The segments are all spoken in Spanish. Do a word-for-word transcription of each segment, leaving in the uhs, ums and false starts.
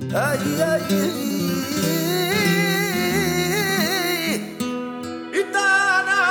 Ay, ay, ay. Gitana.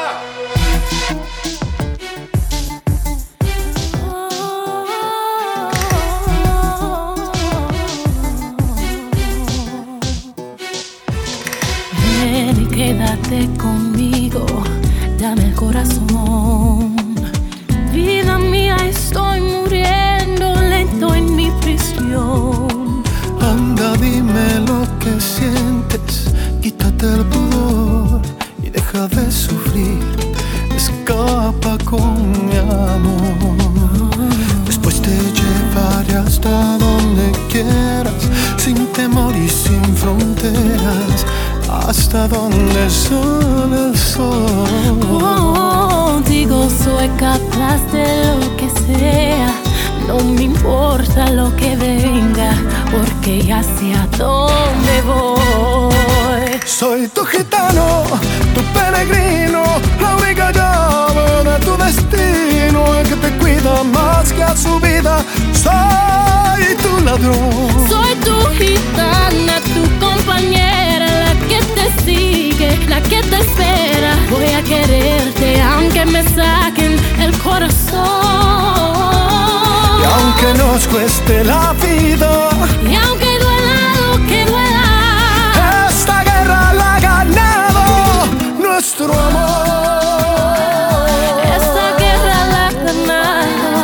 Ven y quédate conmigo, dame el corazón. Vida mía, estoy muriendo lento en mi prisión. Anda, dime lo que sientes, quítate el pudor y deja de sufrir. Escapa con mi amor. Después te llevaré hasta donde quieras, sin temor y sin fronteras, hasta donde sale el sol. Contigo soy capaz de lo que sea, no me importa lo que venga, porque ya sé a dónde voy. Soy tu gitano, tu peregrino, la única llave de tu destino, el que te cuida más que a su vida. Soy tu ladrón. Soy tu gitana, tu compañera, la que te sigue, la que te espera. Voy a quererte aunque me saquen el corazón. Y aunque nos cueste la vida, y aunque duela lo que duela, esta guerra la ha ganado nuestro amor. esta guerra la ha ganado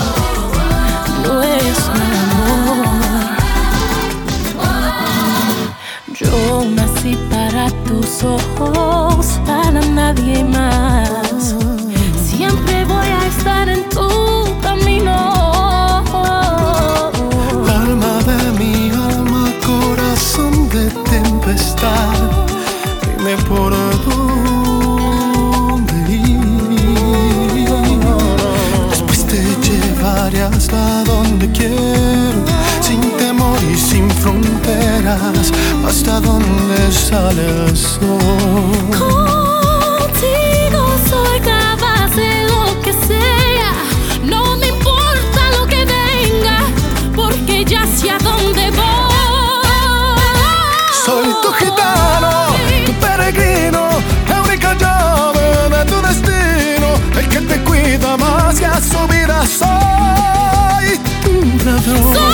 nuestro amor. Yo nací para tus ojos, para nadie más. Siempre voy a estar en tu camino. Alma de mi alma, corazón de tempestad, dime por dónde ir. Después te llevaré hasta donde quiero, sin temor y sin fronteras, hasta donde sale el sol. Contigo soy capaz de lo que sea, no me importa lo que venga, porque ya sé a dónde voy. Soy tu gitano, tu peregrino, la única llave de tu destino, el que te cuida más que a su vida. Soy tu ladrón.